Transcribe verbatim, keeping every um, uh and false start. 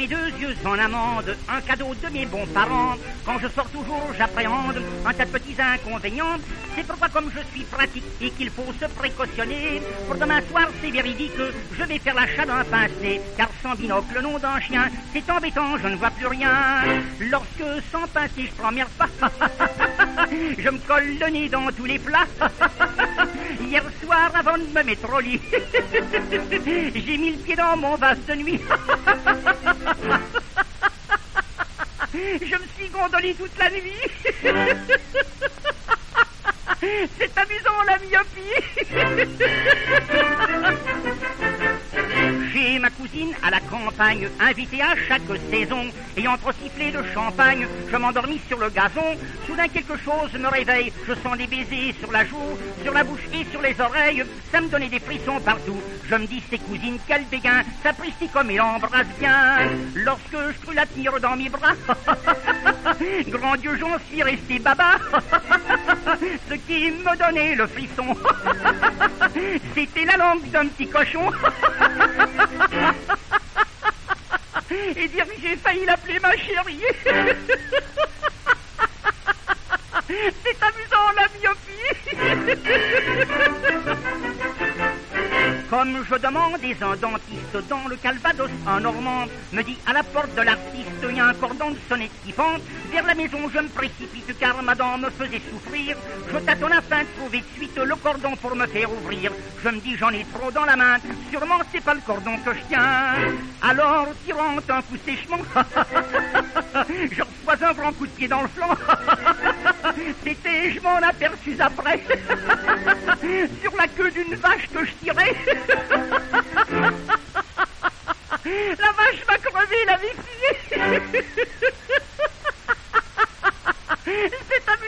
mes deux yeux en amande, un cadeau de mes bons parents. Quand je sors toujours, j'appréhende un tas de petits inconvénients. C'est pourquoi, comme je suis pratique et qu'il faut se précautionner, pour demain soir, c'est véridique, je vais faire l'achat d'un pincé, car sans binocle, le nom d'un chien, c'est embêtant, je ne vois plus rien. Lorsque, sans pincé, je prends mes repas, je me colle le nez dans tous les plats. Hier soir, avant de me mettre au lit, j'ai mis le pied dans mon vase de nuit. Je me suis gondolé toute la nuit. C'est amusant, la myopie. J'ai ma cousine à la campagne, invitée à chaque saison, et entre sifflets de champagne, je m'endormis sur le gazon. Soudain quelque chose me réveille, je sens des baisers sur la joue, sur la bouche et sur les oreilles, ça me donnait des frissons partout. Je me dis, c'est cousine, quel béguin, sapristi comme il embrasse bien. Lorsque je crus la tenir dans mes bras, grand Dieu, j'en suis resté baba. Ce qui me donnait le frisson, c'était la langue d'un petit cochon. Et dire que j'ai failli l'appeler ma chérie. C'est amusant, la myopie. Comme je demandais un dentiste dans le Calvados, un Normand me dit à la porte de l'artiste, il y a un cordon de sonnette qui fend. Vers la maison je me précipite car ma dent me faisait souffrir. Je tâtonne afin de trouver de suite le cordon pour me faire ouvrir. Je me dis, j'en ai trop dans la main, sûrement c'est pas le cordon que je tiens. Alors, tirant un coup sèchement, je reçois un grand coup de pied dans le flanc. C'était, je m'en aperçus après, sur la queue d'une vache que je tirais. La vache m'a crevé la vessie. C'est